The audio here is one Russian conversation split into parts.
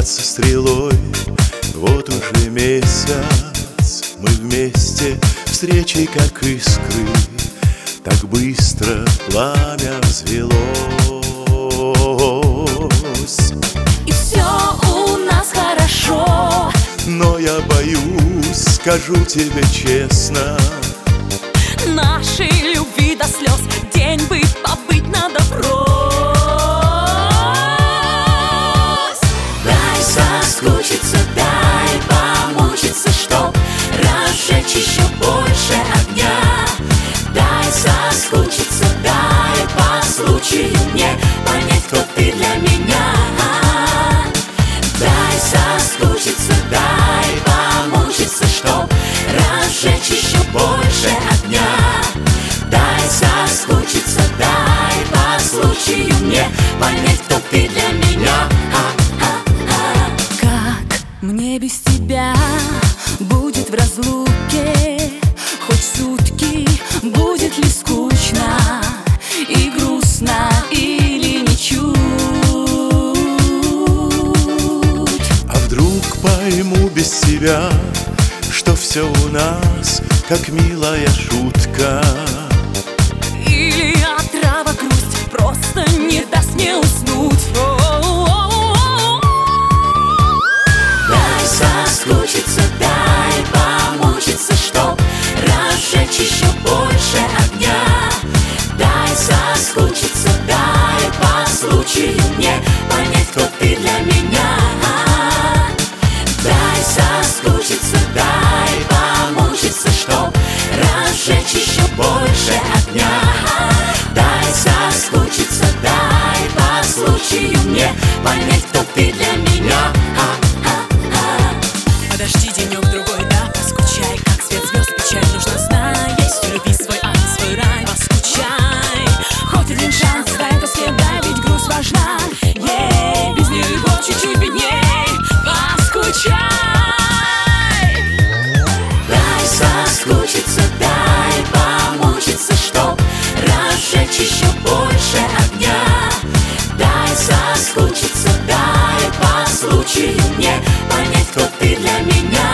мчаться стрелой. Вот уже месяц мы вместе, встречи как искры, так быстро пламя взвелось. И все у нас хорошо, но я боюсь, скажу тебе честно, нашей любви до слез день быть, побыть надо врозь. Дай соскучиться, дай помучиться, чтоб разжечь еще больше огня. Дай соскучиться, дай по случаю мне понять, кто ты для меня. Дай соскучиться, дай помучиться, чтоб разжечь еще больше огня. Дай соскучиться, дай по случаю мне понять, кто ты для меня. Как мне без тебя будет в разлуке? Хоть сутки, будет ли скучно и грустно или не чуть? А вдруг пойму без тебя, что все у нас как милая шутка? Или отрава грусть просто не даст мне уснуть? Дай соскучиться, дай помучиться, чтоб разжечь еще больше огня. Дай соскучиться, дай по случаю мне понять, кто ты для меня. Дай соскучиться, дай помучиться, чтоб разжечь еще больше огня. Дай соскучиться, дай по случаю мне понять, кто ты для меня. Подожди денек-другой, да, поскучай, как свет звезд, печаль нужно знать. Есть у любви свой ад, свой рай, поскучай. Хоть один шанс, дай тоске, дай, ведь грусть важна. Ей, без нее любовь чуть-чуть бедней, поскучай. Дай соскучиться, дай помучиться, чтоб разжечь еще больше огня. Дай соскучиться, дай по случаю мне понять, кто ты для меня.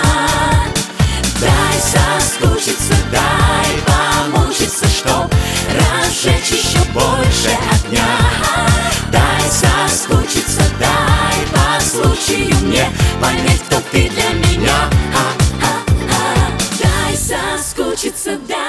Дай соскучиться, дай помучиться, чтоб разжечь еще больше огня. Дай соскучиться, дай по случаю мне понять, кто ты для меня. Дай соскучиться, дай